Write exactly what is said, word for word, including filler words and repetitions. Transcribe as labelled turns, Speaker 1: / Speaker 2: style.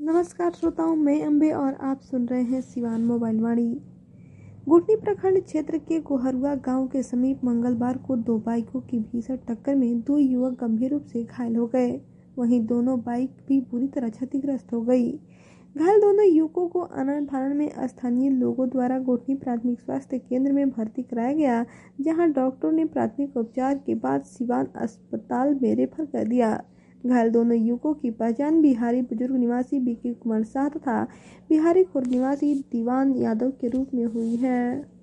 Speaker 1: नमस्कार श्रोताओं, मैं अम्बे और आप सुन रहे हैं सिवान मोबाइल वाणी। गुटनी प्रखंड क्षेत्र के गोहरुआ गांव के समीप मंगलवार को दो बाइकों की भीषण टक्कर में दो युवक गंभीर रूप से घायल हो गए। वहीं दोनों बाइक भी बुरी तरह क्षतिग्रस्त हो गई। घायल दोनों युवकों को अनंत भारण में स्थानीय लोगों द्वारा गुटनी प्राथमिक स्वास्थ्य केंद्र में भर्ती कराया गया, जहां डॉक्टरों ने प्राथमिक उपचार के बाद सिवान अस्पताल में रेफर कर दिया। घायल दोनों युवकों की पहचान बिहारी बुजुर्ग निवासी बीके कुमार शाह तथा बिहारी खुर्द निवासी दीवान यादव के रूप में हुई है।